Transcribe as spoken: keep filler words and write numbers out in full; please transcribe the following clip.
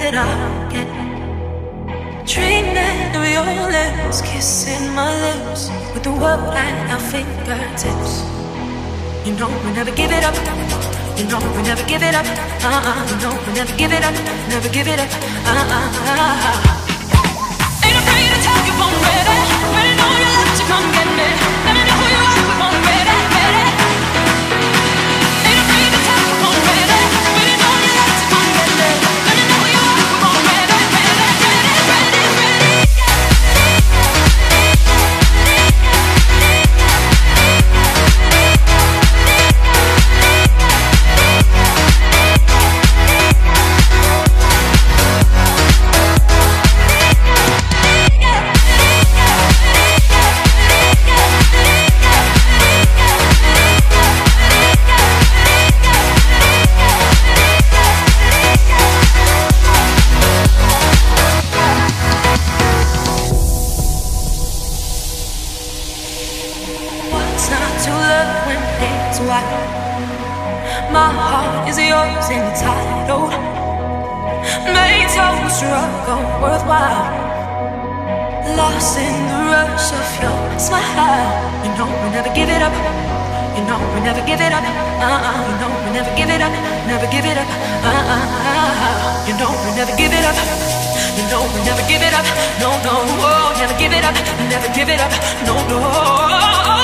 it up again. Dreaming of your lips, kissing my lips with the world at our fingertips. You know we never give it up. You know we never give it up. Uh-uh. You know we never give it up. Never give it up. Uh-uh. Ain't afraid to tell you I'm ready. Ready know you love to come get me. Let me know who you are. I'm ready, ready. Ain't afraid to tell you I'm ready. Ready know you love to come get me. Let me know who you are. I'm ready, ready, ready, ready, ready. My heart is yours and it's titled made to struggle worthwhile. Lost in the rush of your smile. You know we never give it up. You know we never give it up. Uh-uh. You know we never give it up. Never give it up. Uh-uh. You know we never give it up. You know we never give it up. No, no, oh, never give it up. Never give it up. No, no.